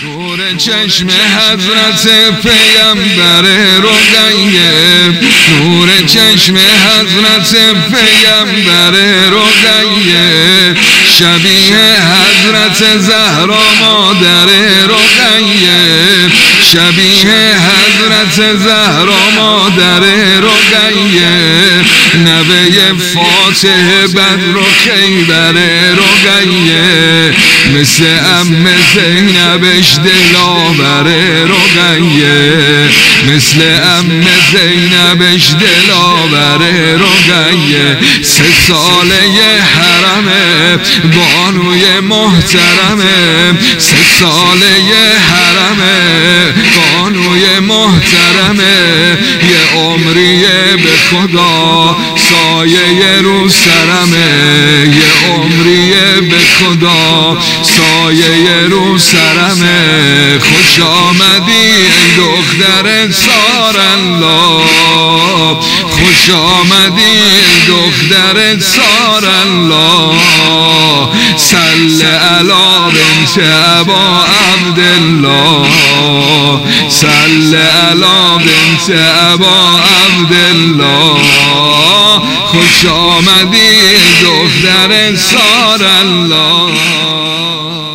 نور چشم حضرت پیامبر رقیه، نور چشم حضرت پیامبر رقیه، شبیه حضرت زهرا مادر رقیه، شبیه حضرت زهرا مادر رقیه، نوه فاتح بدر و خیبر رقیه، مثل ام زینبش دلاور رقیه، مثل ام زینبش دلاور رقیه، 3 ساله حرمه بانوی محترمه، 3 ساله حرمه بانوی محترمه، یه عمریه به خدا سایه رو سرمه، یه عمریه به خدا سایه رو سرمه، خوش آمدی ای دختر سارالله، خوش آمدی ای دختر سارالله، صل علی بنت ابا عبدالله، صل علی بنت ابا عبدالله، خوش آمدی دختر سارالله.